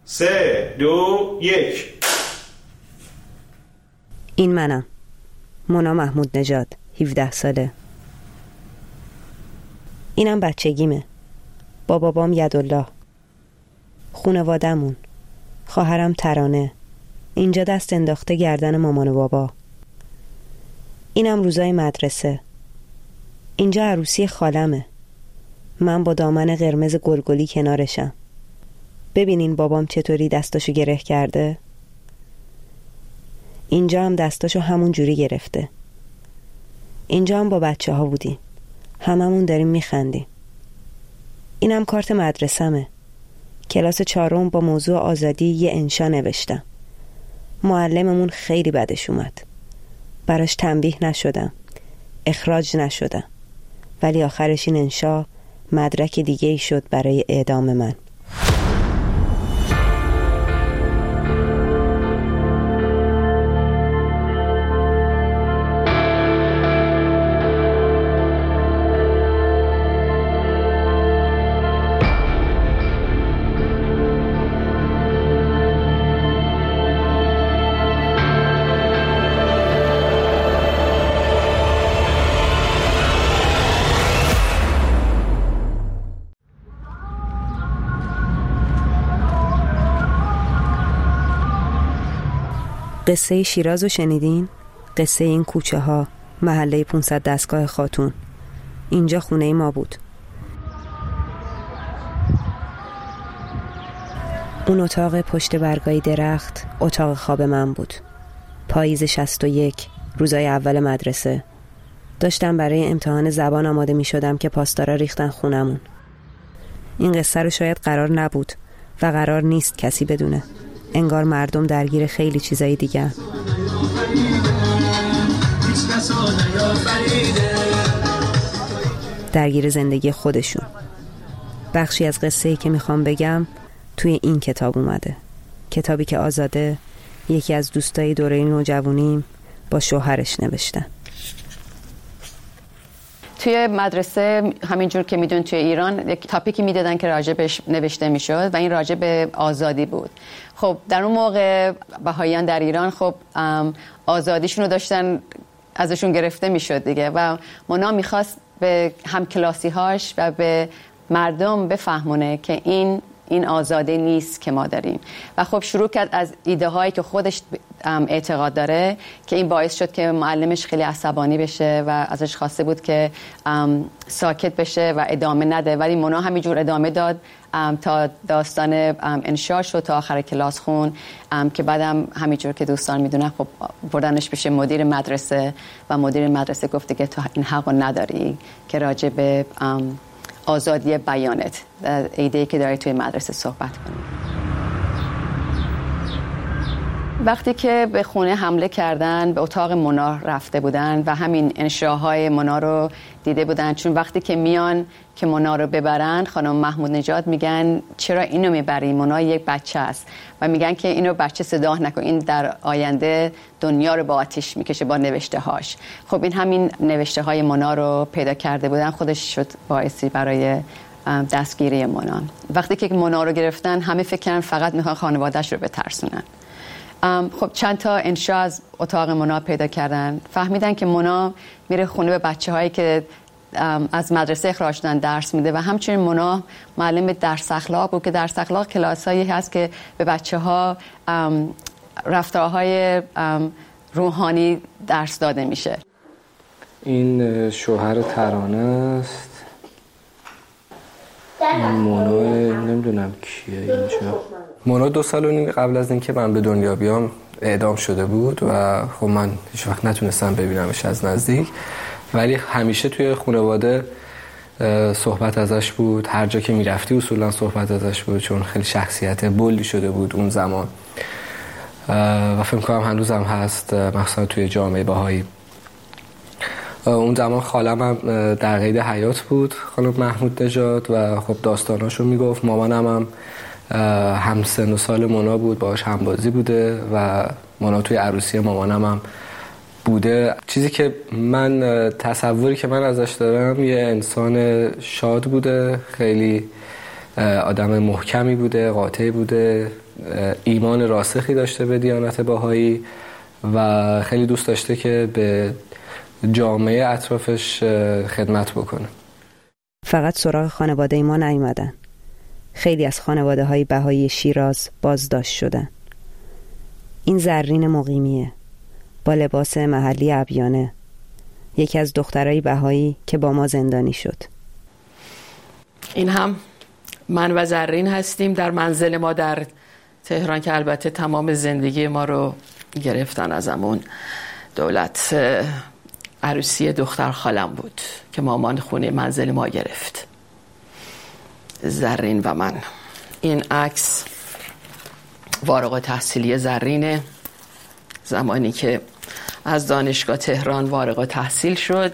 3 2 1. این منم، مونا محمود نژاد، 17 ساله. اینم بچگیمه، با بابام یدالله، خونوادمون، خواهرم ترانه، اینجا دست انداخته گردن مامان و بابا. اینم روزای مدرسه، اینجا عروسی خالمه، من با دامن قرمز گلگلی کنارشم. ببینین بابام چطوری دستاشو گره کرده؟ اینجا هم دستاشو همون جوری گرفته. اینجا هم با بچه ها بودیم، هممون داریم میخندیم. اینم کارت مدرسمه، کلاس 4 با موضوع آزادی یه انشا نوشتم. معلممون خیلی بدش اومد، براش تنبیه نشدم، اخراج نشدم، ولی آخرش این انشا مدرک دیگه ای شد برای اعدام من. قصه شیراز رو شنیدین؟ قصه این کوچه ها، محله 500 دستگاه خاتون. اینجا خونه ما بود. اون اتاق پشت برگای درخت اتاق خواب من بود. پاییز 61، روزای اول مدرسه. داشتم برای امتحان زبان آماده می شدم که پاسدارا ریختن خونمون. این قصه رو شاید قرار نبود و قرار نیست کسی بدونه. انگار مردم درگیر خیلی چیزای دیگه. درگیر زندگی خودشون. بخشی از قصه‌ای که میخوام بگم توی این کتاب اومده. کتابی که آزاده، یکی از دوستای دوره نوجوانیم، با شوهرش نوشتن. توی مدرسه همینجور که میدون توی ایران یک تاپیکی میدادن که راجبش نوشته میشد و این راجب آزادی بود. خب در اون موقع بهائیان در ایران خب آزادیشون رو داشتن ازشون گرفته میشد دیگه و مونا میخواست به همکلاسی هاش و به مردم بفهمونه که این آزادی نیست که ما داریم و خب شروع کرد از ایده هایی که خودش اعتقاد داره که این باعث شد که معلمش خیلی عصبانی بشه و ازش خواسته بود که ساکت بشه و ادامه نده، ولی مونا همینجور ادامه داد تا داستان انشا شد تا آخر کلاس خون که بعدم همینجور که دوستان میدونن خب بردنش بشه مدیر مدرسه و مدیر مدرسه گفته که تو این حق نداری که راجع به آزادی بیانت، ایده‌ای که داری توی مدرسه صحبت کنی. وقتی که به خونه حمله کردن به اتاق مونا رفته بودن و همین انشاهای مونا رو دیده بودن، چون وقتی که میان که مونا رو ببرن خانم محمود نژاد میگن چرا اینو میبری، مونا یک بچه است و میگن که اینو بچه صدا نکن، این در آینده دنیا رو با آتش میکشه با نوشته هاش. خب این همین نوشته های مونا رو پیدا کرده بودن، خودش شد باعثی برای دستگیری مونا. وقتی که مونا رو گرفتن همه فکر کردن فقط میخوان خانواده‌اش رو بترسونن. خب چند تا انشا از اتاق مونا پیدا کردن، فهمیدن که مونا میره خونه به بچه هایی که از مدرسه اخراج شدن درس میده و همچنین مونا معلم درس اخلاق بود که درس اخلاق کلاسایی هست که به بچه ها رفتارهای روحانی درس داده میشه. این شوهر ترانه است. مونا نمیدونم کیه اینجا. مونا 2 سال و نیم قبل از اینکه من به دنیا بیام اعدام شده بود و خب من هیچ وقت نتونستم ببینمش از نزدیک، ولی همیشه توی خانواده صحبت ازش بود، هر جا که میرفتی اصولا صحبت ازش بود، چون خیلی شخصیت بلدی شده بود اون زمان و فکر کنم هنوزم هست، مخصوصا توی جامعه بهایی. اون زمان خالم هم در قید حیات بود، خانم محمود نژاد، و خب داستاناشو میگفت. مامانم هم هم سن و سال مونا بود، باهاش همبازی بوده و مونا توی عروسی مامانم هم بوده. چیزی که من تصوری که من ازش دارم یه انسان شاد بوده، خیلی آدم محکمی بوده، قاطعی بوده، ایمان راسخی داشته به دیانت بهایی و خیلی دوست داشته که به جامعه اطرافش خدمت بکنه. فقط سراغ خانواده ما نیومدن. خیلی از خانواده های بهایی شیراز بازداشت شدن. این زرین مقیمیه با لباس محلی ابیانه، یکی از دخترای بهایی که با ما زندانی شد. این هم من و زرین هستیم در منزل ما در تهران که البته تمام زندگی ما رو گرفتن ازمون. دولت عروسی دختر خالم بود که مامان خونه منزل ما گرفت. زرین و من. این عکس فارغ تحصیلی زرینه، زمانی که از دانشگاه تهران فارغ تحصیل شد.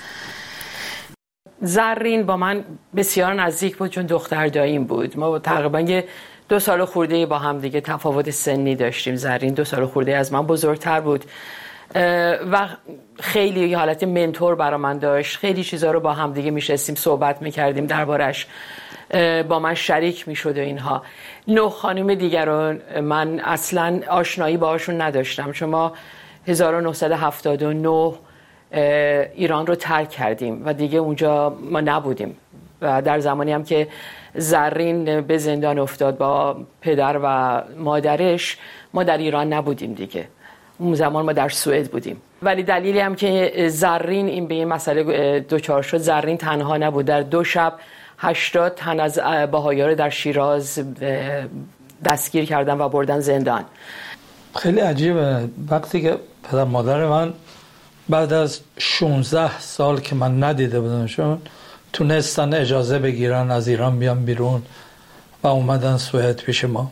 زرین با من بسیار نزدیک بود چون دختر داییم بود. ما تقریبا 2 سال خورده با هم دیگه تفاوت سنی داشتیم. زرین 2 سال خورده از من بزرگتر بود و خیلی حالت منتور برا من داشت. خیلی چیزا رو با هم دیگه میشستیم صحبت میکردیم دربارش، با من شریک میشد و اینها. 9 خانم دیگر رو من اصلا آشنایی باهاشون نداشتم. شما 1979 ایران رو ترک کردیم و دیگه اونجا ما نبودیم و در زمانی هم که زرین به زندان افتاد با پدر و مادرش ما در ایران نبودیم دیگه. اون زمان ما در سوئد بودیم. ولی دلیلی هم که زرین این به این مسئله دوچار شد، زرین تنها نبود. در 2 شب 80 تن از بهائیان رو در شیراز دستگیر کردن و بردن زندان. خیلی عجیبه وقتی که پدر مادر من بعد از 16 سال که من ندیده بودمشون تونستن اجازه بگیرن از ایران بیان بیرون و اومدن سوئد پیش ما.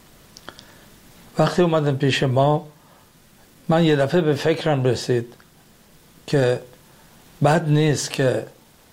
وقتی اومدن پیش ما من یه دفعه به فکرم رسید که بد نیست که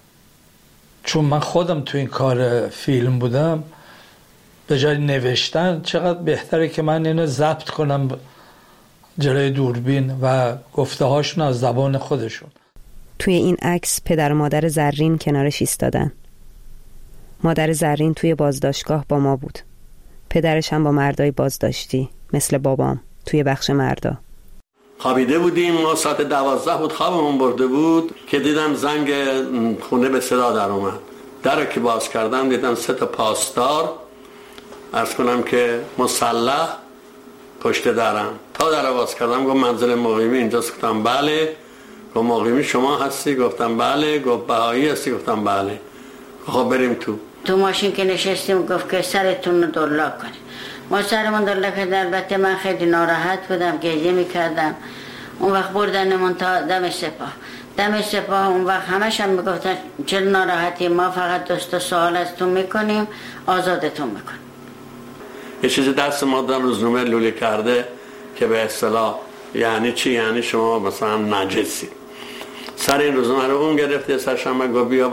چون من خودم تو این کار فیلم بودم به جای نوشتن چقدر بهتره که من اینو ضبط کنم جلوی دوربین و گفته هاشون از زبان خودشون. توی این عکس پدر و مادر زرین کنارش ایستادن. مادر زرین توی بازداشتگاه با ما بود. پدرش هم با مردای بازداشتی مثل بابام توی بخش مردا. خوابیده بودیم، ما ساعت 12 بود خوابمون برده بود که دیدم زنگ خونه به صدا در اومد. در که باز کردم دیدم 3 تا پاسدار عرض کنم که مسلح پشت درم. تا در باز کردم گفت منزل مقیمی اینجاست. گفتم بله. گفت مقیمی شما هستی؟ گفتم بله. گفت بهایی هستی؟ گفتم بله. خب بریم تو ماشین که نشستیم گفت که سرتون رو دلا کنید. ما سرمون دلا کردن. البته من خیلی ناراحت بودم، گریه میکردم. اون وقت بردنمون تا دم سپاه. اون وقت همش هم میگفتن چرا ناراحتی، ما فقط 2 سوال ازتون میکنیم، آزادتون میکنیم. یه چیزی دست ما در روزنامه لوله کرده که به اصطلاح یعنی چی؟ یعنی شما مثلا نجسی. سر این روزنامه رو اون گرفته، سرشنبه گفت بیا.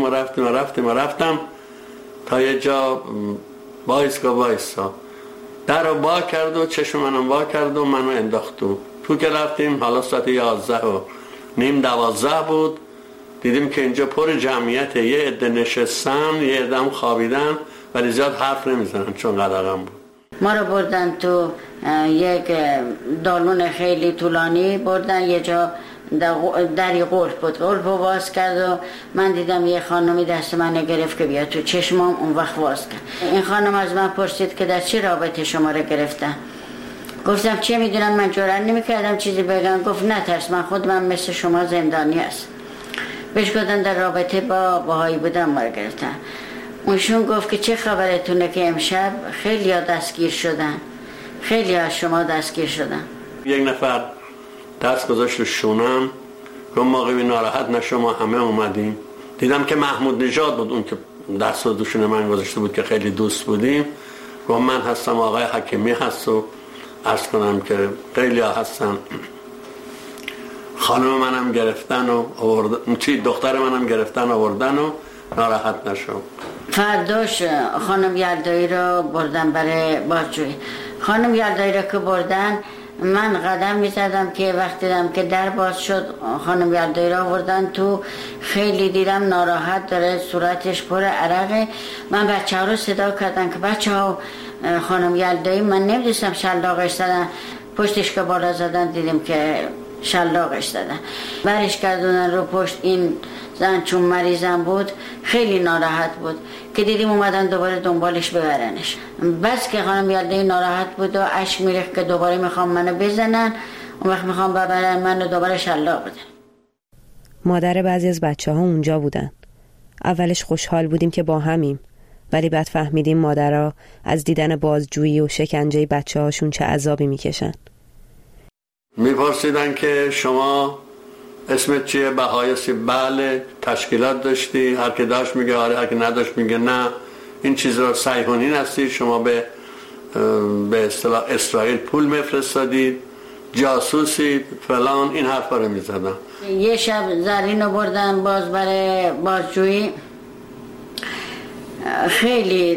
رفتم تا یه جا وایسا در رو با کرد و چشم منم با کرد و منو انداخت تو که رفتیم. حالا ساعت 11:30 12 بود. دیدیم که اینجا پر جمعیت، یه عده نشستن یه عده هم خوابیدن ولی زیاد حرف نمیزنن چون قدغن بود. ما رو بردن تو یک دالون خیلی طولانی، بردن یه جا دری قلف بود. قلف رو باز کرد و من دیدم یه خانمی دست من گرفت که بیا تو. چشمم اون وقت باز کرد. این خانم از من پرسید که در چه رابطه شما رو گرفتن؟ گفتم چه میدونم، من جرئت نمیکردم چیزی بگم. گفت نترس، من خودم مثل شما زندانی هست. بهش گفتن در رابطه با بهایی بودم ما رو گرفتن. اونشون گفت که چه خبرتونه که امشب خیلی ها دستگیر شدن، خیلی از شما دستگیر شدن. یک نفر دست گذاشت رو شونم، گفت مقیمی ناراحت نشو ما همه اومدیم. دیدم که محمود نژاد بود اون که دست رو شونه من گذاشته بود که خیلی دوست بودیم. گفت من هستم، آقای حکیمی هست و عرض کنم که خیلی ها هستن. خانم منم گرفتن و دختر منم گرفتن آوردن و ناراحت نشو. فرداش خانم یلدایی رو بردن برای بازجویی. خانم یلدایی رو که بردن من قدم میزدم که وقتی دیدم که در باز شد خانم یلدایی را آوردن تو، خیلی دیدم ناراحت داره، صورتش پر عرقه. من بچه ها رو صدا کردم که بچه ها خانم یلدایی، من نمیدونستم شلاقش زدن، پشتش که بالا زدن دیدیم که شلاقش زدن، برش کردونن رو پشت. این زن چون مریضم بود خیلی ناراحت بود که دیدیم اومدن دوباره دنبالش ببرنش. بس که خانم یلدایی ناراحت بود و اشک میریخت که دوباره میخوام منو بزنن، اون وقت میخوام ببرن منو دوباره شلاق بدن. مادر بعضی از بچه ها اونجا بودن. اولش خوشحال بودیم که با همیم، ولی بعد فهمیدیم مادرها از دیدن بازجویی و شکنجه بچه هاشون چه عذابی میکشن. میپرسیدن که شما اسمت چیه؟ بهایسی. بله. تشکیلات داشتی؟ هر که داشت میگه آره، هر که نداشت میگه نه. این چیز رو صهیونی هستی، شما به اصطلاح اسرائیل پول میفرستادید، جاسوسید، فلان، این حرفا رو میزدن. یه شب زرین رو بردن باز برای بازجویی، خیلی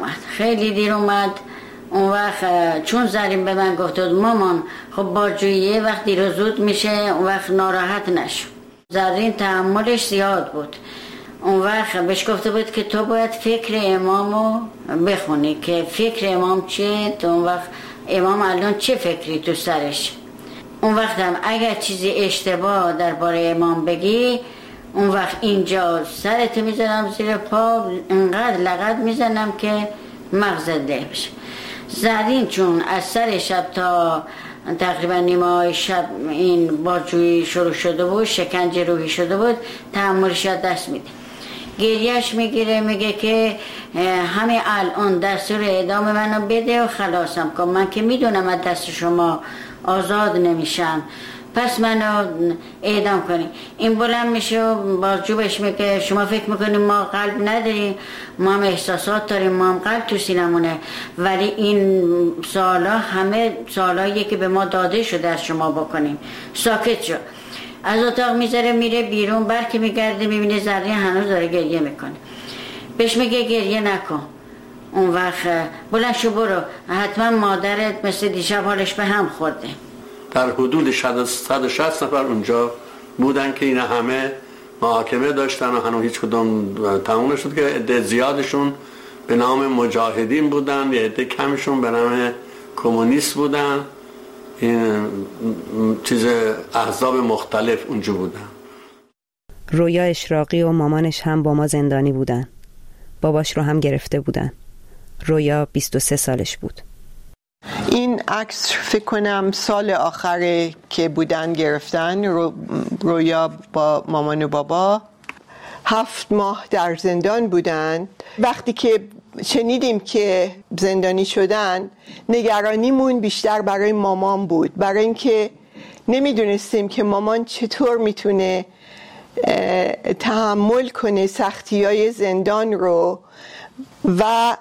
دیر اومد. اون وقت چون زرین به من گفت مامان خب بازجویی وقت دیر و زود میشه، اون وقت ناراحت نشو. زرین تحملش زیاد بود. اون وقت بهش گفته بود که تو باید فکر امامو بخونی که فکر امام چیه، تو اون وقت امام الان چه فکری تو سرش. اون وقت هم اگر چیزی اشتباه درباره امام بگی، اون وقت اینجا سرت میزنم زیر پا، انقدر لغت میزنم که مغزت ده بشه. زرین چون از سر شب تا تقریبا نیمه شب این بازجویی شروع شده بود، شکنجه روحی شده بود، تحملش دست میده. گریهش میگیره، میگه که همه الان دستور اعدام منو بده و خلاصم کن، من که میدونم از دست شما آزاد نمیشم، پس منو اعدام کنی. این بلند میشه و بازجو بهش میگه شما فکر میکنیم ما قلب نداریم؟ ما هم احساسات داریم، ما هم قلب تو سینمونه، ولی این سوالا همه سوالاییه که به ما داده شده از شما بکنیم. ساکت شو. از اتاق میذاره میره بیرون، برکه میگرده میبینه زرین هنوز داره گریه میکنه. بهش میگه گریه نکن. اون وقت بلند شو برو، حتما مادرت مثل دیشب حالش به هم خورده. در حدود 160 نفر اونجا بودن که این همه محاکمه داشتن و هنوز هیچ کدوم تموم نشد، که عده زیادشون به نام مجاهدین بودن، یه عده کمشون به نام کمونیست بودن. این چیز احزاب مختلف اونجا بودن. رویا اشراقی و مامانش هم با ما زندانی بودن. باباش رو هم گرفته بودن. رویا 23 سالش بود. این عکس فکر کنم سال آخره که بودن گرفتن. رویا با مامان و بابا 7 ماه در زندان بودن. وقتی که شنیدیم که زندانی شدن، نگرانیمون بیشتر برای مامان بود، برای اینکه نمیدونستیم که مامان چطور میتونه تحمل کنه سختی‌های زندان رو و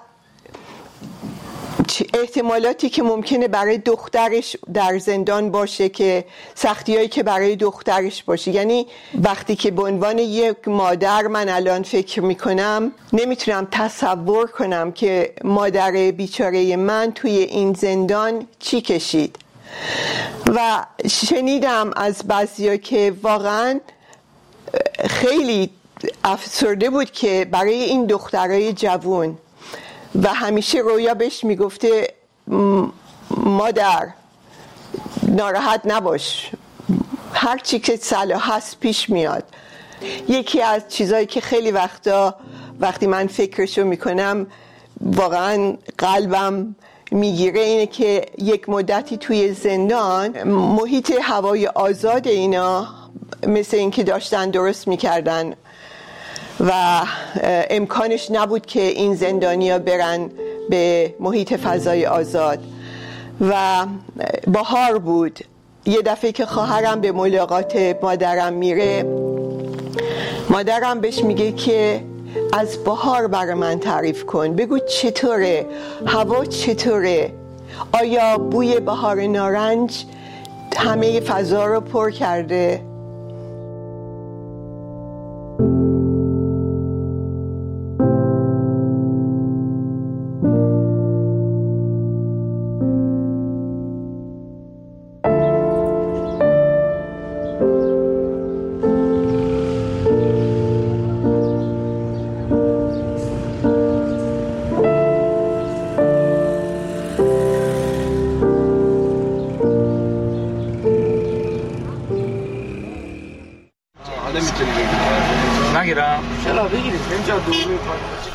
احتمالاتی که ممکنه برای دخترش در زندان باشه، که سختی‌هایی که برای دخترش باشه. یعنی وقتی که به عنوان یک مادر من الان فکر میکنم، نمیتونم تصور کنم که مادر بیچاره من توی این زندان چی کشید. و شنیدم از بعضیا که واقعا خیلی افسرده بود که برای این دخترای جوان، و همیشه رویا بهش میگفته مادر ناراحت نباش، هر چی که صلاح هست پیش میاد. یکی از چیزایی که خیلی وقتا وقتی من فکرشو میکنم واقعا قلبم میگیره اینه که یک مدتی توی زندان محیط هوای آزاد اینا مثل این که داشتن درست میکردن و امکانش نبود که این زندانیا برن به محیط فضای آزاد. و بهار بود، یه دفعه که خواهرم به ملاقات مادرم میره، مادرم بهش میگه که از بهار برای من تعریف کن، بگو چطوره، هوا چطوره، آیا بوی بهار نارنج همه فضا رو پر کرده؟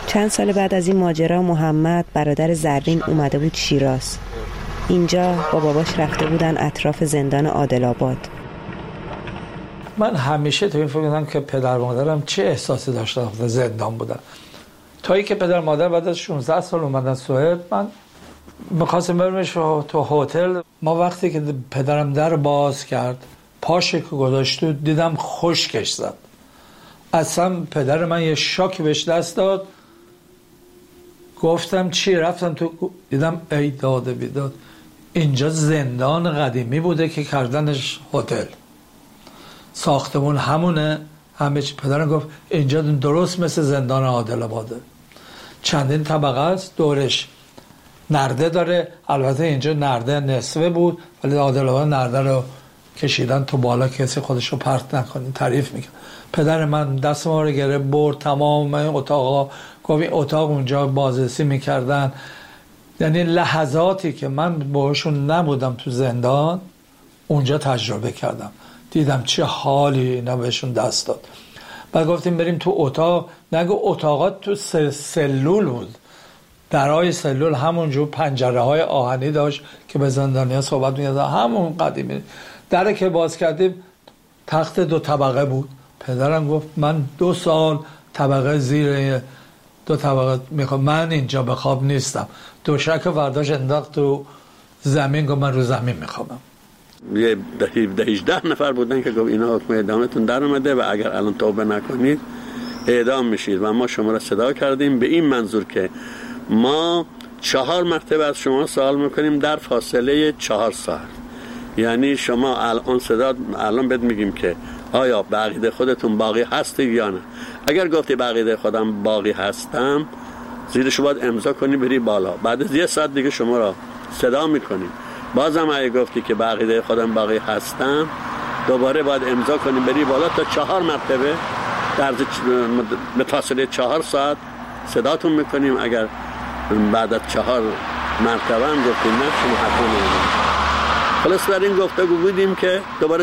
چند سال بعد از این ماجرا محمد برادر زرین اومده بود شیراز. اینجا با باباش رفته بودن اطراف زندان عادل‌آباد. من همیشه تو این فکر کردم که پدر مادرم چه احساسی داشتن وقتی زندان بودن. تا اینکه پدر مادر بعد از 16 سال اومدن سوئد، من می‌خواستم ببرمش تو هتل. ما وقتی که پدرم در باز کرد، پاش که گذاشت دیدم خشکش زد. اصلا پدر من یه شاکی بهش دست داد. گفتم چی؟ رفتم تو دیدم ای داد بیداد، اینجا زندان قدیمی بوده که کردنش هتل. ساختمون همونه، همه چی. پدرم گفت اینجا درست مثل زندان عادل‌آباده، چندین طبقه است، دورش نرده داره. البته اینجا نرده نصفه بود، ولی عادل‌آباد نرده رو کشیدن تو بالا کسی خودش رو پرت نکنه. تعریف میکنه. پدر من دست ما رو گرفت برد تمام این اتاقا، گفت این اتاق اونجا بازرسی میکردن. یعنی لحظاتی که من باهاشون نبودم تو زندان، اونجا تجربه کردم، دیدم چه حالی اینا بهشون دست داد. بعد گفتیم بریم تو اتاق، نگو اتاقات تو سلول بود، درهای سلول همونجور پنجره های آهنی داشت که به زندانیان صحبت می‌کردن، همون قدیمی. در که باز کردیم تخت 2 طبقه بود. پدرم گفت من 2 سال طبقه زیر 2 طبقه میخوام، من اینجا به خواب نیستم. دوشک فرداش انداخت تو زمین، گفت من رو زمین میخوابم. یه 18 نفر بودن که گفت اینا حکم اعدامتون در اومده و اگر الان توبه نکنید اعدام میشید و ما شما را صدا کردیم به این منظور که ما 4 مرتبه از شما سوال میکنیم در فاصله 4 سال. یعنی شما الان بهت میگیم که آیا به عقیده خودتون باقی هستید یا نه. اگر گفتی به عقیده خودم باقی هستم، زیرش باید امضا کنی بری بالا. بعد از 1 ساعت دیگه شما را صدا میکنیم. بازم اگه گفتی که به عقیده خودم باقی هستم، دوباره باید امضا کنی بری بالا تا 4 مرتبه به فاصله 4 ساعت صداتون میکنیم. اگر بعد از 4 مرتبه هم گفتیم نه، شما حتما نمیدونید. خلاص بر این گفتگو بودیم که دوباره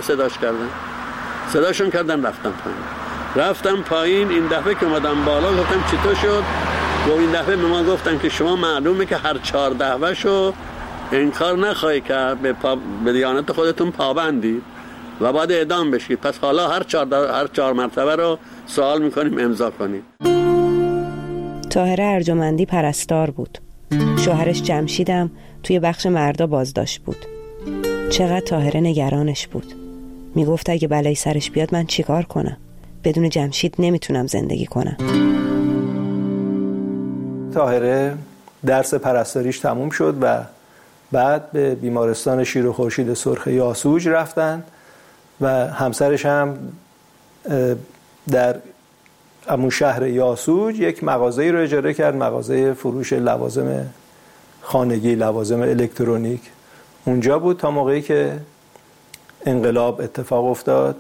صداشون کردن رفتم پایین. این دفعه که اومدم بالا گفتم چطور شد؟ و این دفعه به ما گفتن که شما معلومه که هر 4 دعواشو انکار نخواهی کرد، به دیانت خودتون پابندی و بعد اعدام بشید. پس حالا هر 4 مرتبه رو سوال میکنیم امضا کنید. طاهره ارجمندی پرستار بود. شوهرش جمشیدم توی بخش مردا بازداشت بود. چقدر طاهره نگرانش بود. میگفت اگه بلایی سرش بیاد من چیکار کنم؟ بدون جمشید نمیتونم زندگی کنم. طاهره درس پرستاریش تموم شد و بعد به بیمارستان شیر و خورشید سرخ یاسوج رفتن و همسرش هم در همون شهر یاسوج یک مغازه‌ای رو اجاره کرد، مغازه فروش لوازم خانگی، لوازم الکترونیک. اونجا بود تا موقعی که انقلاب اتفاق افتاد.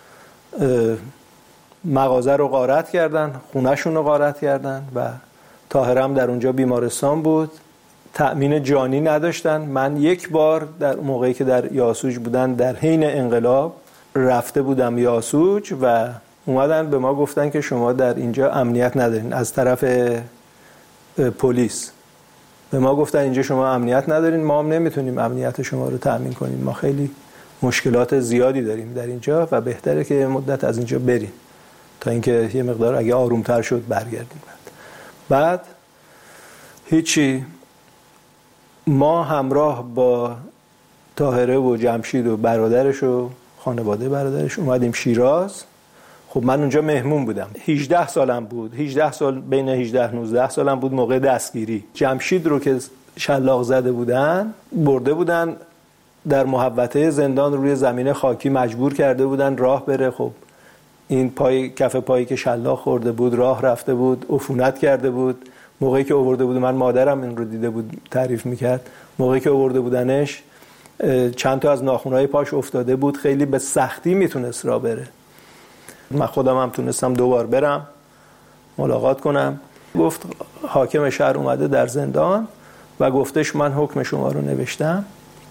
مغازه رو غارت کردن، خونه‌شون رو غارت کردن و طاهره هم در اونجا بیمارستان بود. تأمین جانی نداشتن. من 1 بار در موقعی که در یاسوج بودن در حین انقلاب رفته بودم یاسوج و اومدن به ما گفتن که شما در اینجا امنیت ندارین. از طرف پلیس به ما گفتن اینجا شما امنیت ندارین، ما هم نمیتونیم امنیت شما رو تأمین کنیم، ما خیلی مشکلات زیادی داریم در اینجا و بهتره که یه مدت از اینجا بریم تا اینکه یه مقدار اگه آرومتر شد برگردیم. بعد هیچی، ما همراه با طاهره و جمشید و برادرش و خانواده برادرش اومدیم شیراز. خب من اونجا مهمون بودم. 18 سالم بود. 18 سال، بین 18 19 سالم بود موقع دستگیری. جمشید رو که شلاق زده بودن برده بودن در محوطه زندان روی زمین خاکی مجبور کرده بودن راه بره. خب این کف پایی که شلاق خورده بود راه رفته بود، عفونت کرده بود. موقعی که آورده بود، من مادرم این رو دیده بود تعریف میکرد، موقعی که آورده بودنش چند تا از ناخن‌های پاش افتاده بود، خیلی به سختی میتونست راه بره. من خودم هم تونستم 2 بار برم ملاقات کنم. گفت حاکم شهر اومده در زندان و گفتش من حکم شما رو نوشتم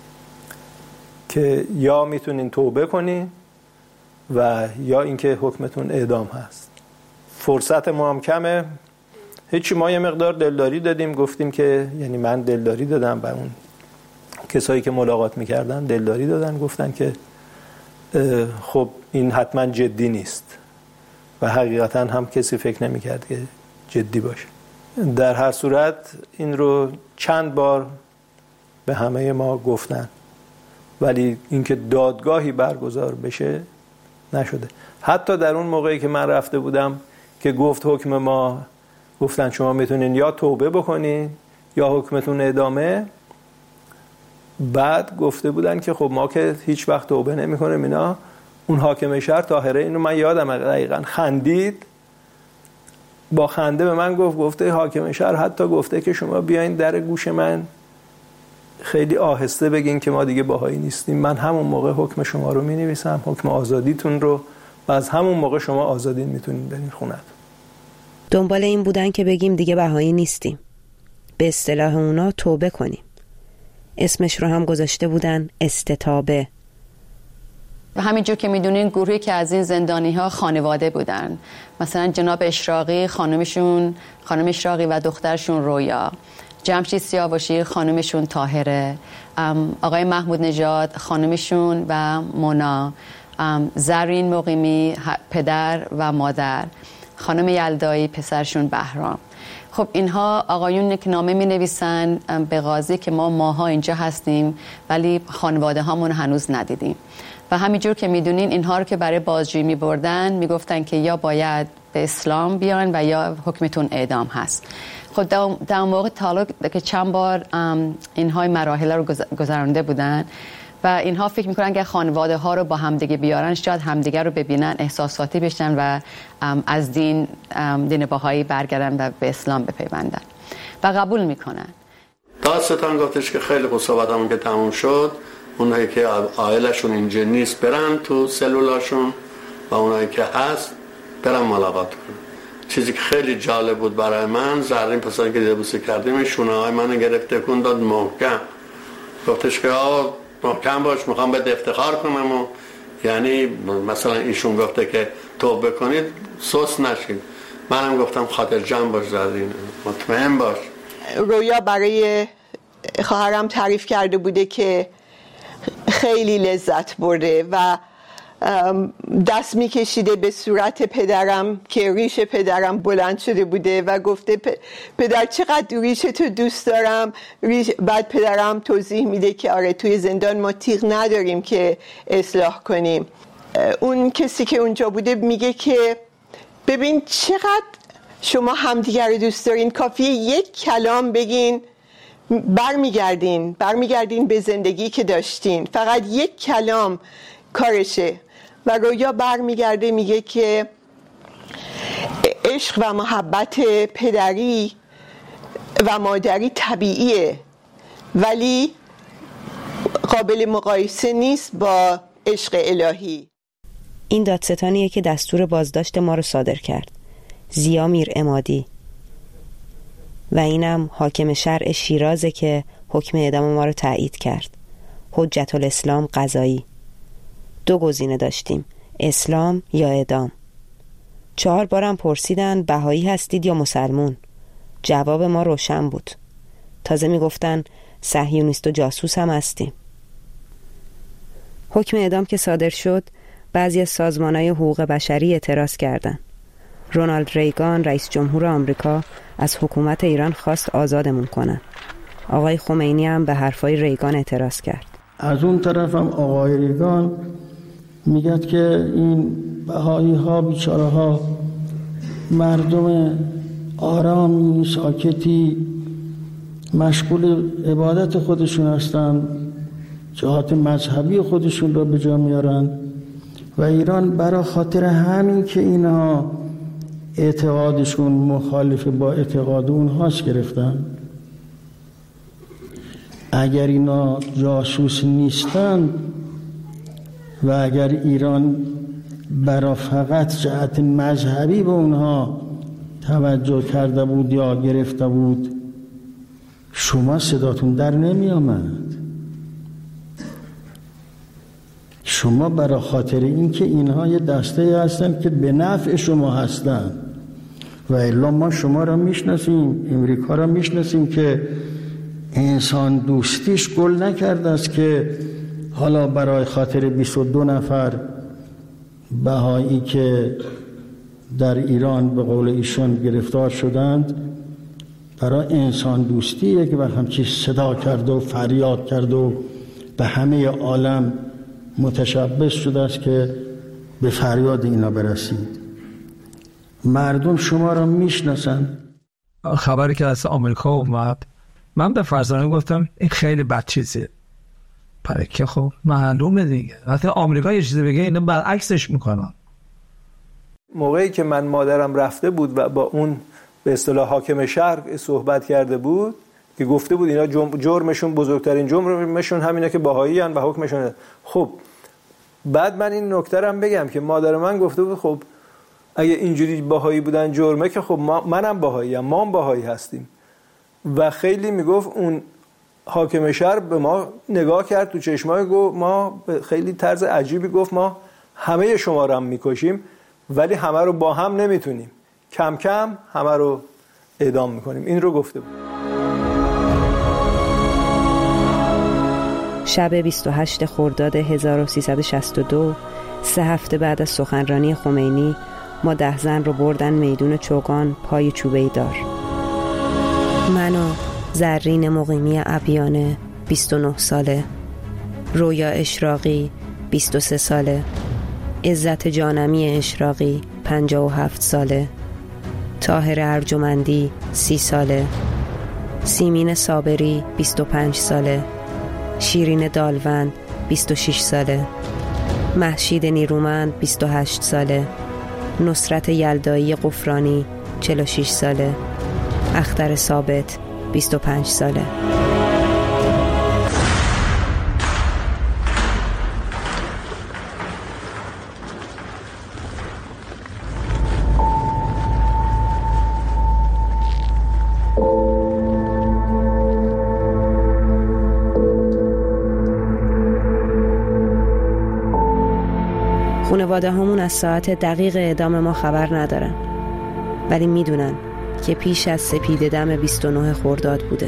که یا میتونین توبه کنین و یا اینکه حکمتون اعدام هست. فرصت ما هم کمه، هیچی، ما یه مقدار دلداری دادیم، گفتیم که یعنی من دلداری دادم و اون کسایی که ملاقات میکردن دلداری دادن، گفتن که خب این حتما جدی نیست و حقیقتا هم کسی فکر نمیکرد که جدی باشه. در هر صورت این رو چند بار به همه ما گفتن ولی اینکه دادگاهی برگزار بشه نشده. حتی در اون موقعی که من رفته بودم که گفت حکم ما، گفتن شما میتونین یا توبه بکنین یا حکمتون اعدامه، بعد گفته بودن که خب ما که هیچ وقت توبه نمی کنیم اینا. اون حاکم شهر طاهره، اینو من یادم دقیقاً، خندید، با خنده به من گفته حاکم شهر حتی گفته که شما بیاین در گوش من خیلی آهسته بگین که ما دیگه باهایی نیستیم، من همون موقع حکم شما رو می نویسم، حکم آزادیتون رو، و از همون موقع شما آزادین میتونین برین خونت. دنبال این بودن که بگیم دیگه بهایی نیستیم، به اصطلاح اونا توبه کنیم. اسمش رو هم گذاشته بودن استتابه. همینجور که میدونین گروهی که از این زندانی ها خانواده بودن، مثلا جناب اشراقی خانم اشراقی و دخترشون رویا، جمشید سیاوشی خانمشون طاهره، آقای محمود نژاد خانمشون و مونا، زرین مقیمی پدر و مادر، خانم یلدایی پسرشون بهرام. خب اینها آقایون که نامه می نویسن به قاضی که ما ماها اینجا هستیم ولی خانواده هامون هنوز ندیدیم. و همینجور که میدونین اینها رو که برای بازجویی می بردن می گفتن که یا باید به اسلام بیان و یا حکمتون اعدام هست. خب در موقع طالب که چند بار اینها مراحل رو گذرانده بودن و اینها فکر میکنن که خانواده ها رو با همدیگه بیارن شاید همدیگه رو ببینن، احساساتی بشن و از دین بهایی برگردن و به اسلام بپیوندن و قبول میکنن. داستان گفتش که خیلی خوب صحبتامون که تموم شد، اونایی که عائلشون اینجا نیست برن تو سلولاشون و اونایی که هست برن ملاقات کنن. چیزی که خیلی جالب بود برای من، زرین پسانی که دبوسی کردیم شونه های من گرفت تکون داد محکم، گفتش که محکم باش، میخوام به افتخار کنم. و یعنی مثلا ایشون گفته که توبه کنید سوس نشید، منم گفتم خاطر جمع باش زرین، مطمئن باش. رویا برای خواهرم تعریف کرده بوده که خیلی لذت برده و دست میکشیده به صورت پدرم که ریش پدرم بلند شده بوده و گفته پدر چقدر ریش تو دوست دارم. بعد پدرم توضیح میده که آره توی زندان ما تیغ نداریم که اصلاح کنیم. اون کسی که اونجا بوده میگه که ببین چقدر شما همدیگر رو دوست دارین، کافیه یک کلام بگین برمیگردین به زندگی که داشتین، فقط یک کلام کارشه. و رویا برمیگرده میگه که عشق و محبت پدری و مادری طبیعیه ولی قابل مقایسه نیست با عشق الهی. این دادستانیه که دستور بازداشت ما رو صادر کرد، ضیا میرعمادی، و اینم حاکم شرع شیرازه که حکم اعدام ما رو تایید کرد، حجت الاسلام قضایی. 2 گزینه داشتیم، اسلام یا اعدام. 4 بارم پرسیدن بهایی هستید یا مسلمون. جواب ما روشن بود. تازه میگفتن صهیونیست و جاسوس هم هستیم. حکم اعدام که صادر شد بعضی از سازمان‌های حقوق بشری اعتراض کردند. رونالد ریگان رئیس جمهور آمریکا از حکومت ایران خواست آزادمون کنن. آقای خمینی هم به حرفای ریگان اعتراض کرد. از اون طرف هم آقای ریگان میگه که این بهایی ها بیچاره ها مردم آرامی ساکتی مشغول عبادت خودشون هستن، جهات مذهبی خودشون رو به جا میارن و ایران برای خاطر همین که اینها اعتقادشون مخالف با اعتقاد اونهاست گرفتن. اگر اینا جاسوس نیستن و اگر ایران برای فقط جهت مذهبی به اونها توجه کرده بود یا گرفته بود، شما صداتون در نمی آمد. شما برای خاطر این که اینها یه دسته هستن که به نفع شما هستن، و الا ما شما را میشناسیم، امریکا را میشناسیم که انسان دوستیش گل نکرده است که حالا برای خاطر 22 نفر بهایی که در ایران به قول ایشان گرفتار شدند، برای انسان دوستی یک بار همچی صدا کرد و فریاد کرد و به همه عالم متشبث شده است که به فریاد اینا برسید. مردم شما را میشناسن. خبری که از آمریکا اومد، من به فرزانه گفتم این خیلی بد چیزیه، برای که خب معلومه دیگه وقتی آمریکا یه چیزی بگه اینا برعکسش میکنن. موقعی که من مادرم رفته بود و با اون به اصطلاح حاکم شهر صحبت کرده بود که گفته بود اینا جرمشون بزرگترین جرمشون همینه که بهایی ان و حکمشون. خب بعد من این نکته رو هم بگم که مادر من گفته بود خب اگه اینجوری بهایی بودن جرمه که خب منم بهایی ام، ما هم بهایی هستیم. و خیلی میگفت اون حاکم شهر به ما نگاه کرد تو چشمای، گفت ما خیلی طرز عجیبی گفت ما همه شما رو هم میکشیم ولی همه رو با هم نمیتونیم، کم کم همه رو اعدام میکنیم. این رو گفته بود. شب 28 خرداد 1362، 3 هفته بعد از سخنرانی خمینی، ما 10 زن رو بردن میدون چوگان پای چوبه‌ای دار. من و زرین مقیمی ابیانه 29 ساله، رویا اشراقی 23 ساله، عزت جانمی اشراقی 57 ساله، طاهر ارجمندی 30 ساله، سیمین صابری 25 ساله، شیرین دالوند 26 ساله، مهشید نیرومند 28 ساله، نصرت یلدایی قفرانی 46 ساله، اختر ثابت 25 ساله. خانواده همون از ساعت دقیق اعدام ما خبر ندارن، ولی میدونن که پیش از سپید دم 29 خرداد بوده.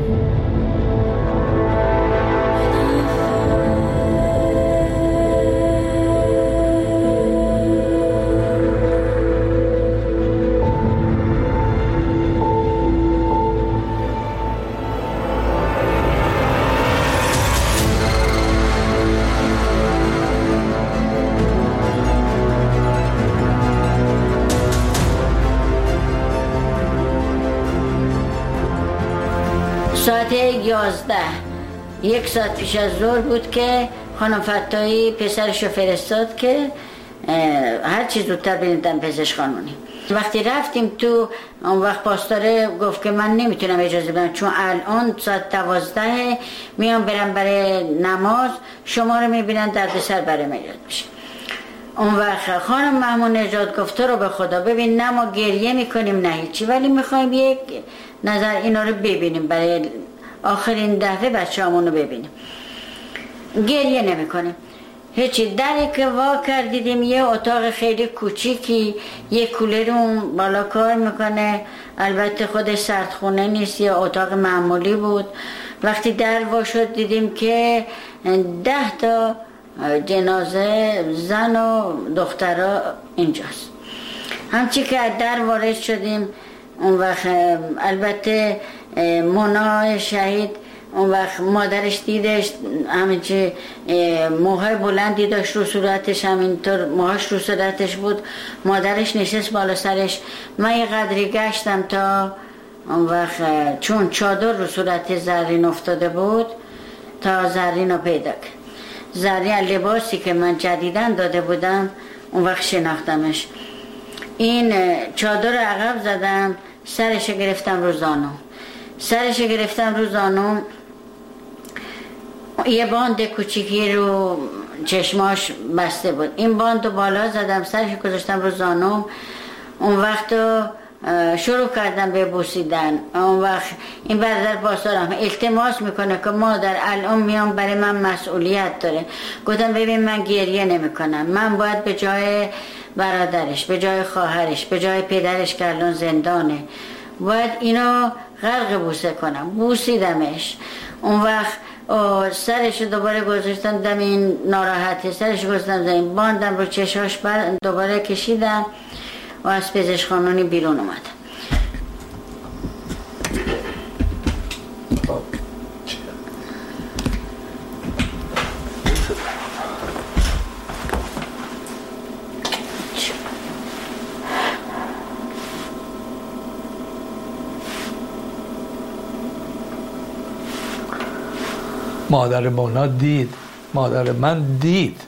ساعت 11 1 ساعت پیش از ظهر بود که خانم فتاحی پسرشو فرستاد که هر چیز زودتر بریندن پزشک قانونی. وقتی رفتیم تو اون وقت پاسداره گفت که من نمیتونم اجازه بدم چون الان ساعت 12 میام برم برای نماز، شما رو میبینن دردسر برای من ایجاد میشه. اون وقت خانم محمود نژاد گفت تو رو به خدا ببین، نه ما گریه میکنیم نه هیچی، ولی میخوایم یک نظر اینا رو ببینیم، برای آخرین دفعه بچه‌مون رو ببینیم. گریه نمیکنیم هیچی. دری که وا کردیدیم یه اتاق خیلی کوچیکی، یه کولر اون بالا کار میکنه، البته خودش سردخونه نیست، یه اتاق معمولی بود. وقتی در وا شد دیدیم که 10 تا جنازه زن و دخترها اینجاست. همچی که از در وارد شدیم اون وقت البته مونا شهید اون وقت مادرش دیدش همینچه موهای بلندی داشت رو صورتش، همینطور موهاش رو صورتش بود، مادرش نشست بالا سرش. من یه قدری گشتم تا اون وقت چون چادر رو صورت زرین افتاده بود تا زرین رو پیدا کرد. زرین لباسی که من جدیدن داده بودم اون وقت شناختمش. این چادر رو عقب زدم، سرش گرفتم رو زانو، یه باند کوچیکی رو چشماش بسته بود، این باند رو بالا زدم، سرش گذاشتم رو زانو. اون وقت شروع کردم به بوسیدن. اون وقت این برادر پاسدارم التماس میکنه که مادر الان میام برای من مسئولیت داره. گفتم ببین من گریه نمی کنم، من باید به جای برادرش، به جای خواهرش، به جای پدرش که الان زندانه، باید اینا غرق بوسه کنم. بوسیدمش. اون وقت سرش دوباره گذاشتم دم این ناراحتی، سرش گذاشتم زمین، باندم رو چشاش، دوباره کشیدم و از پزشکخانه بیرون اومدم. مادر مونا دید، مادر من دید.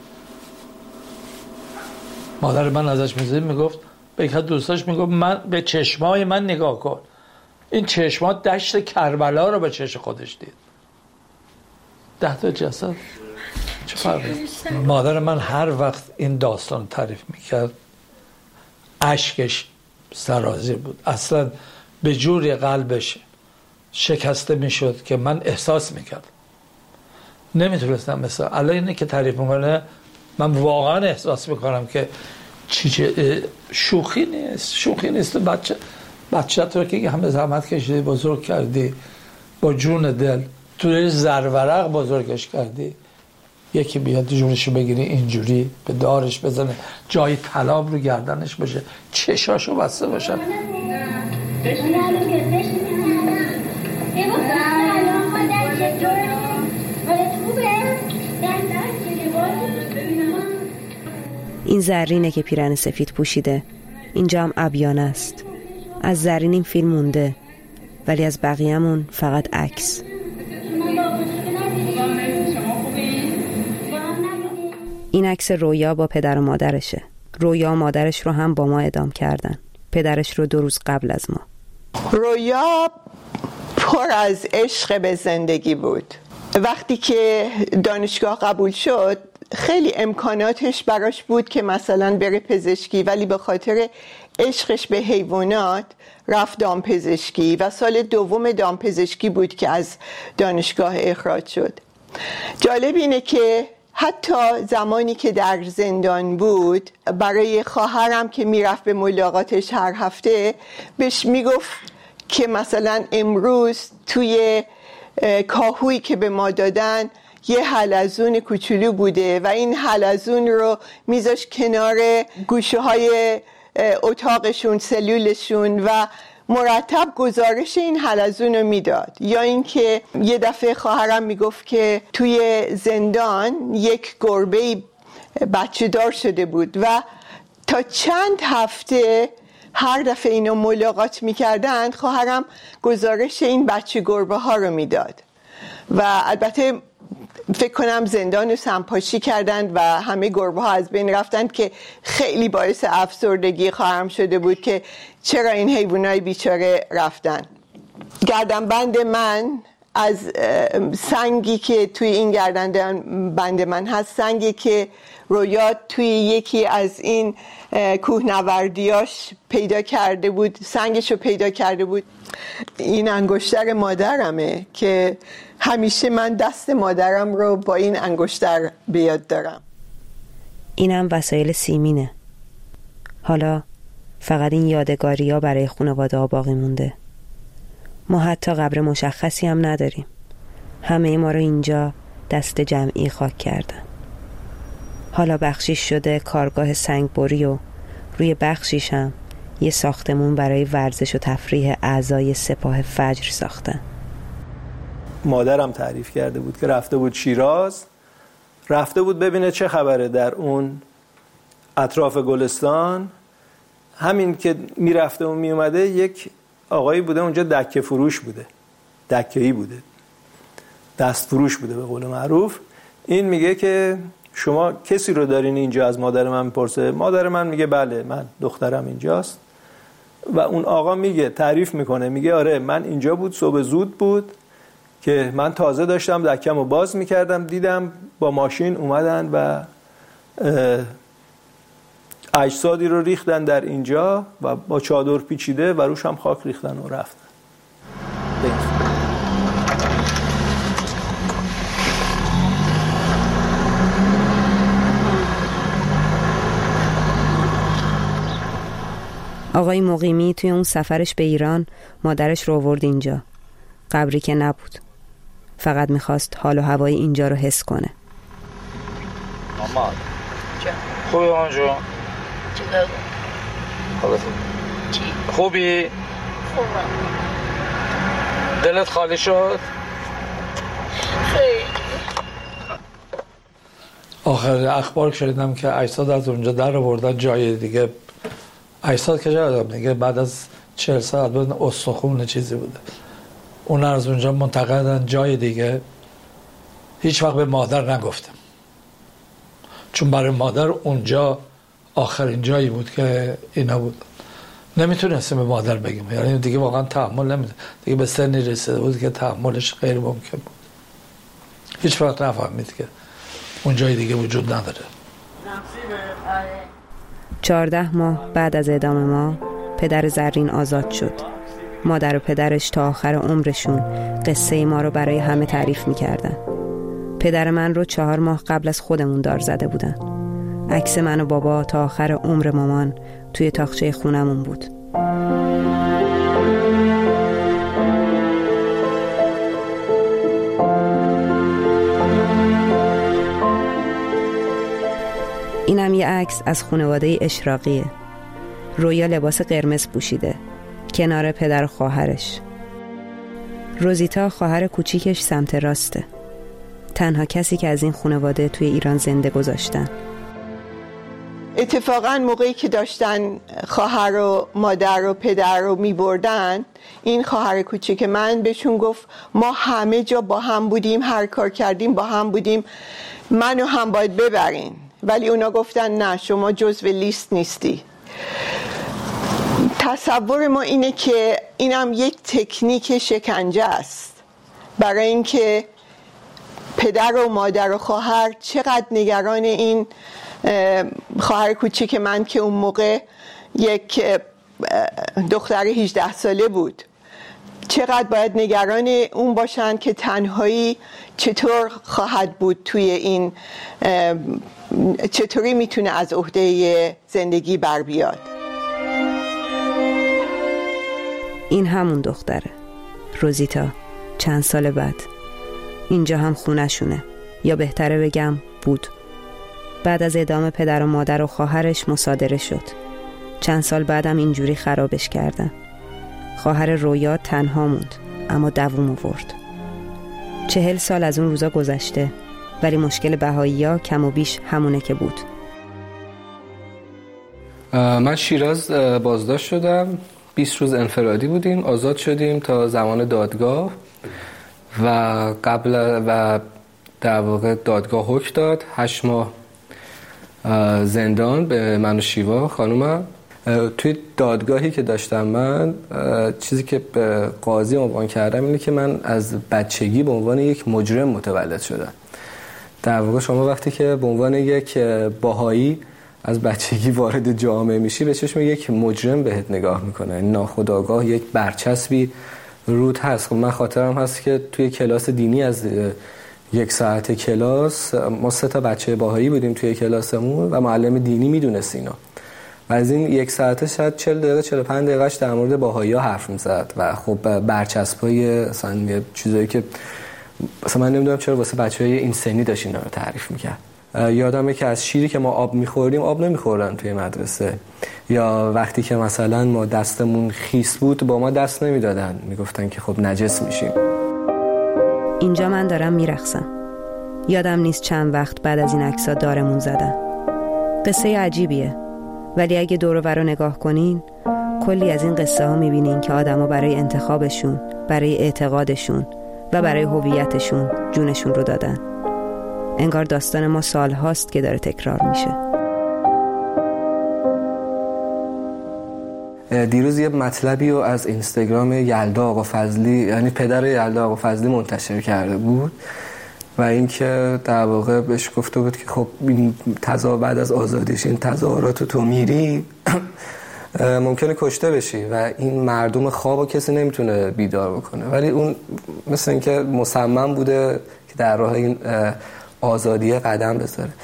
مادر من ازش میگفت به یک دوستاش میگفت من به چشمای من نگاه کن. این چشما دشت کربلا رو به چشم خودش دید. 10 تا جسد چه فرقی؟ مادر من هر وقت این داستان تعریف میکرد اشکش سرازیر بود. اصلا به جوری قلبش شکسته میشد که من احساس میکردم. نمیتونستم مثلا الان اینه که تعریف میکنه من واقعا احساس میکنم که شوخی نیست. بچه تو که همه زحمت کشیدی بزرگ کردی، با جون دل توی زرورق بزرگش کردی، یکی بیاد جونشو بگیری اینجوری به دارش بزنه، جای طلاب رو گردنش باشه، چشاشو بسته باشن. این زرینه که پیرن سفید پوشیده. اینجا هم عبیانه است. از زرین این فیلم مونده، ولی از بقیه‌مون فقط عکس. این عکس رویا با پدر و مادرشه. رویا و مادرش رو هم با ما اعدام کردن. پدرش رو 2 روز قبل از ما. رویا پر از عشق به زندگی بود. وقتی که دانشگاه قبول شد خیلی امکاناتش براش بود که مثلا بره پزشکی، ولی به خاطر عشقش به حیوانات رفت دامپزشکی و سال 2 دامپزشکی بود که از دانشگاه اخراج شد. جالب اینه که حتی زمانی که در زندان بود برای خواهرم که میرفت به ملاقاتش هر هفته بهش میگفت که مثلا امروز توی کاهویی که به ما دادن یه حلزون کوچولو بوده و این حلزون رو میذاش کنار گوشه های اتاقشون، سلولشون، و مرتب گزارش این حلزون رو میداد. یا اینکه یه دفعه خواهرم میگفت که توی زندان یک گربه بچه دار شده بود و تا چند هفته هر دفعه اینو ملاقات میکردن خواهرم گزارش این بچه گربه ها رو میداد و البته فکر کنم زندان رو سمپاشی کردند و همه گربه ها از بین رفتند که خیلی باعث افسردگی خواهرم شده بود که چرا این حیوانای بیچاره رفتن. گردنبند من از سنگی که توی این گردنبند من هست، سنگی که رویا توی یکی از این کوهنوردیاش پیدا کرده بود، سنگشو پیدا کرده بود. این انگشتر مادرمه که همیشه من دست مادرم رو با این انگشتر به یاد دارم. اینم وسایل سیمینه. حالا فقط این یادگاری ها برای خانواده ها باقی مونده. ما حتی قبر مشخصی هم نداریم. همه ما رو اینجا دست جمعی خاک کردن. حالا بخشیش شده کارگاه سنگبری و روی بخشیش هم یه ساختمون برای ورزش و تفریح اعضای سپاه فجر ساختن. مادرم تعریف کرده بود که رفته بود شیراز، رفته بود ببینه چه خبره در اون اطراف گلستان. همین که میرفته و میومده یک آقایی بوده اونجا دکه فروش بوده، دکه‌ای بوده، دست فروش بوده به قول معروف. این میگه که شما کسی رو دارین اینجا؟ از مادر من میپرسه. مادر من میگه بله من دخترم اینجاست. و اون آقا میگه، تعریف میکنه، میگه آره من اینجا بود، صبح زود بود که من تازه داشتم دکم رو باز میکردم، دیدم با ماشین اومدن و اجسادی رو ریختن در اینجا و با چادر پیچیده و روش هم خاک ریختن و رفتن. آقای مقیمی توی اون سفرش به ایران مادرش رو آورد اینجا. قبری که نبود، فقط میخواست حال و هوای اینجا رو حس کنه. مامان خوبی آنجا؟ خوبی؟ خوبم. دلت خالی شد؟ خیلی. آخر اخبار شنیدم که اجساد از اونجا در آوردن جای دیگه. اجساد که جای دیگه بعد از 40 ساعت بود استخون چیزی بوده. اون از اونجا منتقلن جای دیگه. هیچ وقت به مادر نگفتم، چون برای مادر اونجا آخرین جایی بود که اینا بود. نمیتونستیم به مادر بگیم، یعنی دیگه واقعا تحمل نمیده، دیگه به سنی رسیده بود که تحملش غیر ممکن بود. هیچ وقت نفهمید که اون جای دیگه وجود نداره. 14 ماه بعد از اعدام ما پدر زرین آزاد شد. مادر و پدرش تا آخر عمرشون قصه ما رو برای همه تعریف میکردن. پدر من رو 4 ماه قبل از خودمون دار زده بودن. عکس من و بابا تا آخر عمر مامان توی تاقچه خونمون بود. اینم یه عکس از خانواده اشراقیه. رویا لباس قرمز پوشیده کنار پدر و خواهرش. روزیتا خواهر کوچیکش سمت راسته. تنها کسی که از این خانواده توی ایران زنده گذاشتن. اتفاقا موقعی که داشتن خواهر و مادر و پدر رو می بردن، این خواهر کوچیک من بهشون گفت ما همه جا با هم بودیم، هر کار کردیم با هم بودیم، منو هم باید ببرین. ولی اونا گفتن نه، شما جزو لیست نیستی. تصور ما اینه که اینم یک تکنیک شکنجه است، برای اینکه پدر و مادر و خواهر چقدر نگران این خواهر کوچیک من که اون موقع یک دختر 18 ساله بود، چقدر باید نگران اون باشن که تنهایی چطور خواهد بود توی این، چطوری میتونه از عهده زندگی بر بیاد. این همون دختره، روزیتا. چند سال بعد اینجا هم خونه‌شونه، یا بهتره بگم بود. بعد از اعدام پدر و مادر و خواهرش مصادره شد. چند سال بعدم اینجوری خرابش کردن. خواهر رویا تنها موند، اما دووم آورد. 40 سال از اون روزا گذشته، ولی مشکل بهایی‌ها کم و بیش همونه که بود. من شیراز بازداشت شدم. 20 روز انفرادی بودیم، آزاد شدیم تا زمان دادگاه و قبل و در واقع دادگاه حکم داد 8 ماه زندان به من و شیوا خانومم. توی دادگاهی که داشتم من، چیزی که به قاضی عنوان کردم اینه که من از بچگی به عنوان یک مجرم متولد شدم. در واقع شما وقتی که به عنوان یک بهایی از بچگی وارد جامعه میشی، به چشم یک مجرم بهت نگاه میکنه، ناخودآگاه یک برچسبی رود هست. خب من خاطرم هست که توی کلاس دینی از 1 ساعت کلاس ما 3 تا بچه بهایی بودیم توی کلاسمون و معلم دینی میدونست اینا، و از این 1 ساعته شاید 40 دقیقه 45 دقیقهش در مورد بهایی ها حرف میزد و خب برچسبای مثلا چیزایی که مثلا من نمیدونم چرا واسه بچه‌های این سنی داشت اینا رو تعریف میکرد. یادمه که از شیری که ما آب میخوردیم آب نمیخوردن توی مدرسه، یا وقتی که مثلا ما دستمون خیس بود با ما دست نمیدادن، میگفتن که خب نجس میشیم. اینجا من دارم میرقصم. یادم نیست چند وقت بعد از این عکس‌ها دارمون زدن. قصه عجیبیه، ولی اگه دور و بر رو نگاه کنین کلی از این قصه ها میبینین که آدما برای انتخابشون، برای اعتقادشون و برای هویتشون جونشون رو دادن. انگار داستان ما سال هاست که داره تکرار میشه. دیروز یه مطلبی رو از اینستاگرام یلدا آقا فضلی، یعنی پدر یلدا آقا فضلی منتشر کرده بود و اینکه در واقع بهش گفته بود که خب این بعد از آزادیش این تظاهرات تو میری ممکنه کشته بشی و این مردم خوابو کسی نمیتونه بیدار بکنه، ولی اون مثل اینکه مصمم بوده که در راه این آزادی قدم بذاره.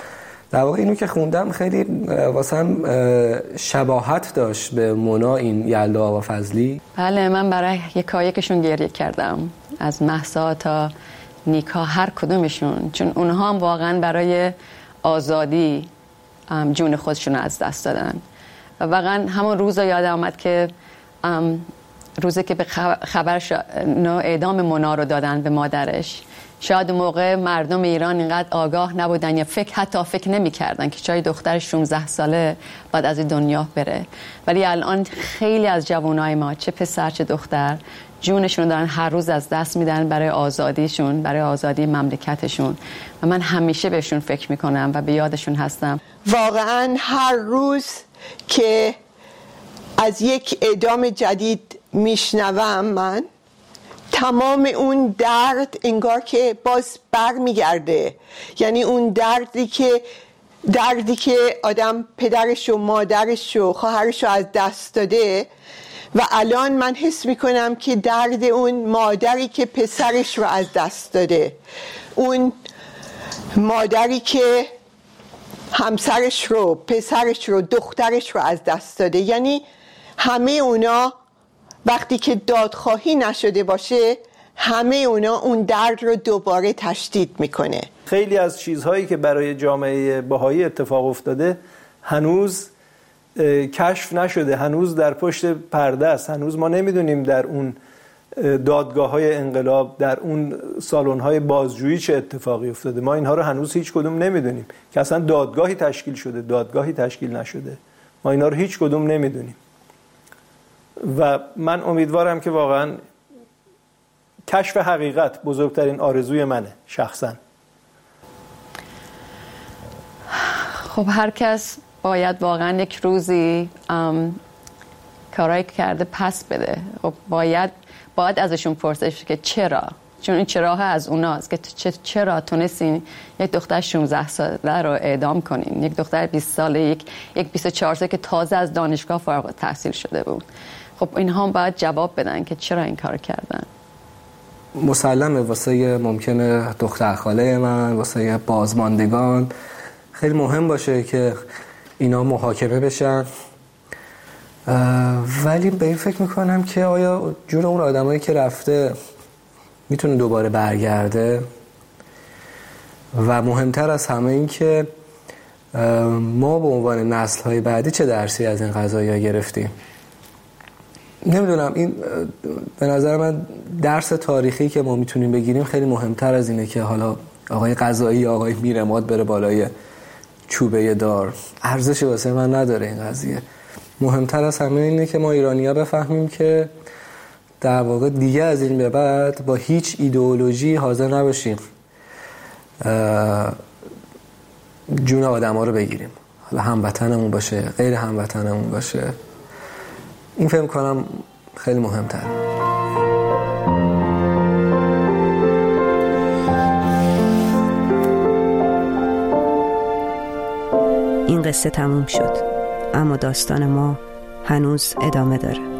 در واقع اینو که خوندم خیلی واسم شباهت داشت به مونا این یلدا آوافضلی. بله، من برای یکایکشون گریه کردم، از مهسا تا نیکا، هر کدومشون، چون اونها هم واقعا برای آزادی جون خودشون از دست دادن. و واقعا همون روز یادم آمد که روزی که به خبرش اعدام مونا رو دادن به مادرش، شاید موقع مردم ایران اینقدر آگاه نبودن یا حتی فکر نمی کردن که شاید دختر 16 ساله بعد از دنیا بره. ولی الان خیلی از جوانای ما، چه پسر چه دختر، جونشون دارن هر روز از دست میدن برای آزادیشون، برای آزادی مملکتشون. و من همیشه بهشون فکر میکنم و به یادشون هستم. واقعا هر روز که از یک اعدام جدید میشنوم، من تمام اون درد انگار که باز بر میگرده. یعنی اون دردی که آدم پدرش و مادرش و خواهرش رو از دست داده و الان من حس میکنم که درد اون مادری که پسرش رو از دست داده، اون مادری که همسرش رو، پسرش رو، دخترش رو از دست داده. یعنی همه اونا وقتی که دادخواهی نشده باشه، همه اونا اون درد رو دوباره تشدید میکنه. خیلی از چیزهایی که برای جامعه بهایی اتفاق افتاده هنوز کشف نشده، هنوز در پشت پرده است. هنوز ما نمیدونیم در اون دادگاه‌های انقلاب، در اون سالن‌های بازجویی چه اتفاقی افتاده. ما اینها رو هنوز هیچ کدوم نمیدونیم که اصلا دادگاهی تشکیل شده، دادگاهی تشکیل نشده. ما اینا رو هیچ کدوم نمیدونیم و من امیدوارم که واقعا کشف حقیقت بزرگترین آرزوی منه شخصا. خب هر کس باید واقعا یک روزی کارایی کرده پس بده. خب باید ازشون پرسش که چرا؟ چون این چراها از اوناست که چرا تونستین یک دختر 16 ساله رو اعدام کنین، یک دختر 20 ساله، یک 24 ساله که تازه از دانشگاه فارغ التحصیل شده بود. خب اینها هم باید جواب بدن که چرا این کار کردن. مسلمه واسه ممکنه دختر خاله من، واسه بازماندگان خیلی مهم باشه که اینا محاکمه بشن، ولی به این فکر میکنم که آیا جون اون آدمایی که رفته میتونه دوباره برگرده؟ و مهمتر از همه این که ما به عنوان نسل‌های بعدی چه درسی از این قضایا گرفتیم؟ نمیدونم، این به نظر من درس تاریخی که ما میتونیم بگیریم خیلی مهمتر از اینه که حالا آقای قضایی یا آقای میرماد بره بالای چوبه دار. ارزشی واسه من نداره این قضیه. مهمتر از همه اینه که ما ایرانی‌ها بفهمیم که در واقع دیگه از این به بعد با هیچ ایدئولوژی حاضر نباشیم جون آدم‌ها رو بگیریم، حالا هموطنمون باشه، غیر هموطنمون باشه. این فهم کنم خیلی مهم‌تره. این قصه تموم شد، اما داستان ما هنوز ادامه داره.